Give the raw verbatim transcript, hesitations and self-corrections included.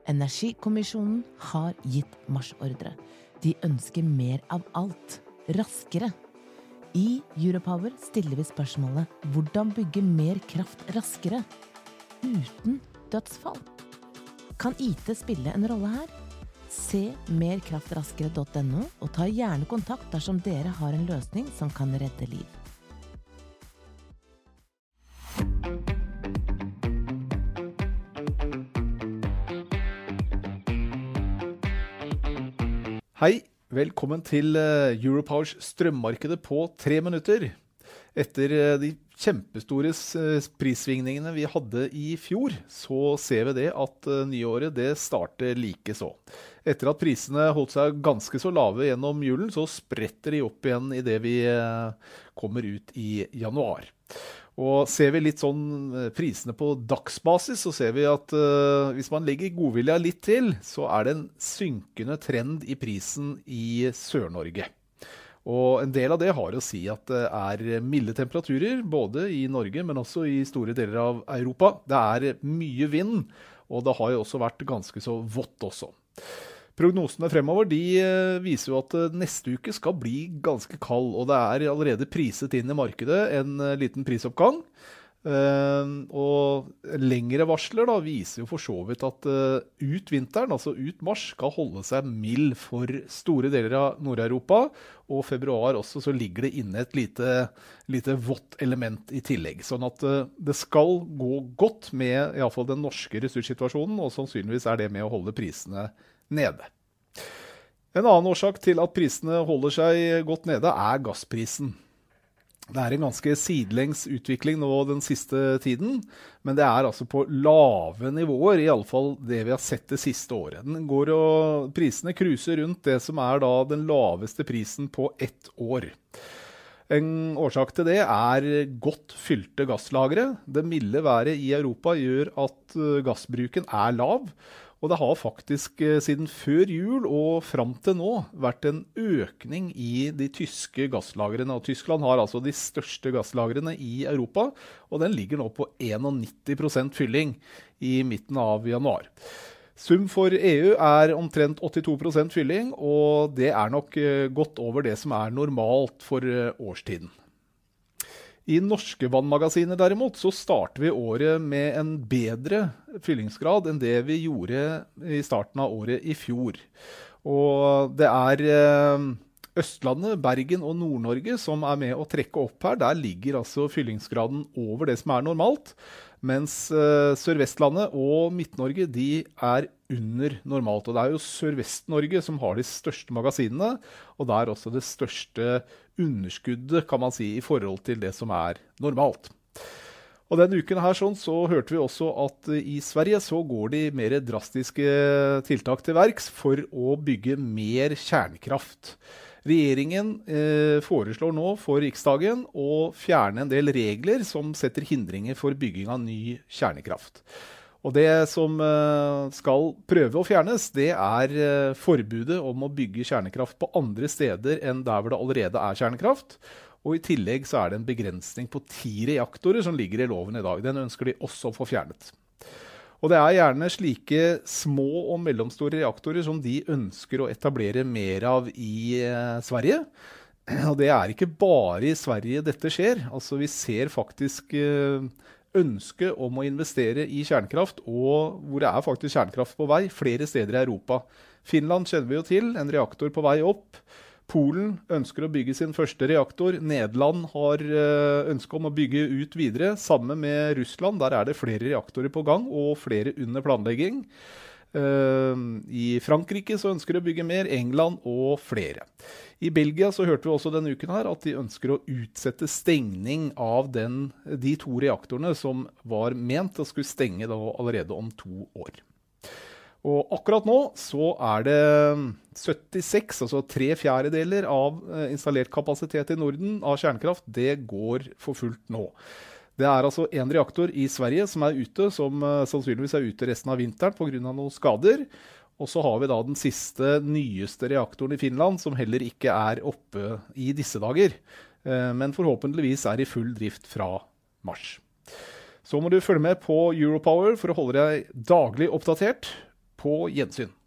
Energikommisjonen har gitt marsjordre. De ønsker mer av alt, raskere. I Europower stiller vi spørsmålet hvordan bygge mer kraft raskere, uten dødsfall. Kan I T spille en rolle her? Se mer kraft raskere punktum no og ta gjerne kontakt dersom dere har en løsning som kan redde liv. Hei, velkommen til Europowers strømmarkedet på tre minutter. Etter de kjempestore prissvingningene vi hadde I fjor, så ser vi det at nyåret det starter like så. Etter at prisene holdt seg ganske så lave gjennom julen, så spretter de opp igjen I det vi kommer ut I januar. Og ser vi litt sånn prisene på dagsbasis, så ser vi at uh, hvis man legger godvilja litt til, så er det en synkende trend I prisen I Sør-Norge. Og en del av det har å si at det er milde temperaturer, både I Norge, men også I store deler av Europa. Det er mye vind, og det har jo også vært ganske så vått også. Prognosene fremover, de viser jo at neste uke skal bli ganske kald, og det er allerede priset inn I markedet en liten prisoppgang. Og lengre varsler da viser jo for så vidt at ut vinteren, altså ut mars, skal holde seg mild for store deler av Nord-Europa, og februar også så ligger det inne et lite, lite vått element I tillegg, sånn at det skal gå godt med I alle fall den norske ressurssituasjonen, og sannsynligvis er det med å holde prisene nede. En annen årsak til at prisene holder seg godt nede er gassprisen. Det er en ganske sidelengs utvikling nå den siste tiden, men det er altså på lave nivåer, I alle fall det vi har sett det siste året. Den går og prisene kruser rundt det som er da den laveste prisen på ett år. En årsak til det er godt fylte gasslagre. Det milde været I Europa gjør at gassbruken er lav, og det har faktisk siden før jul og frem til nå vært en økning I de tyske gasslagrene. Og Tyskland har altså de største gasslagrene I Europa, og den ligger nå på nitti prosent fylling I midten av januar. Sum for EU er omtrent åttito prosent fylling, og det er nok godt over det som er normalt for årstiden. I norske vannmagasiner derimot så starter vi året med en bedre fyllingsgrad enn det vi gjorde I starten av året I fjor. Og det er Østlandet, Bergen og Nord-Norge som er med å trekke opp her. Der ligger altså fyllingsgraden over det som er normalt, mens Sør-Vestlandet og Midt-Norge de er under normalt. Og det er jo Sør-Vest-Norge som har de største magasinene, og det er også det største underskuddet, kan man si, I forhold til det som er normalt. Og denne uken her sånn, så hørte vi også at I Sverige så går de mer drastiske tiltak til verks for å bygge mer kjernekraft. Regjeringen eh, foreslår nå for Riksdagen å fjerne en del regler som setter hindringer for bygging av ny kjernekraft. Og det som eh, skal prøve å fjernes, det er eh, forbudet om å bygge kjernekraft på andre steder enn der hvor det allerede er kjernekraft. Og I tillegg så er det en begrensning på ti reaktorer som ligger I loven I dag. Den ønsker de også å få fjernet. Og det er gjerne slike små og mellomstore reaktorer som de ønsker å etablere mer av I eh, Sverige. Og det er ikke bare I Sverige dette skjer. Altså vi ser faktisk eh, ønske om å investere I kjernekraft, og hvor det er faktisk kjernekraft på vei flere steder I Europa. Finland kjenner vi jo til, en reaktor på vei opp. Polen ønsker å bygge sin første reaktor. Nederland har ønske om å bygge ut videre. Sammen med Russland, der er det flere reaktorer på gang, og flere under planlegging. I Frankrike så ønsker de å bygge mer, England og flere. I Belgia så hørte vi også denne uken her at de ønsker å utsette stengning av den, de to reaktorene som var ment å skulle stenge da allerede om to år. Og akkurat nå så er det syttiseks, altså tre fjerdedeler av installert kapasitet I Norden av kjernekraft, det går for fullt nå. Det er altså en reaktor I Sverige som er ute, som sannsynligvis er ute resten av vinteren på grunn av noen skader. Og så har vi da den siste, nyeste reaktoren I Finland, som heller ikke er oppe I disse dager, men forhåpentligvis er I full drift fra mars. Så må du følge med på Europower for å holde deg daglig oppdatert. På gjensyn.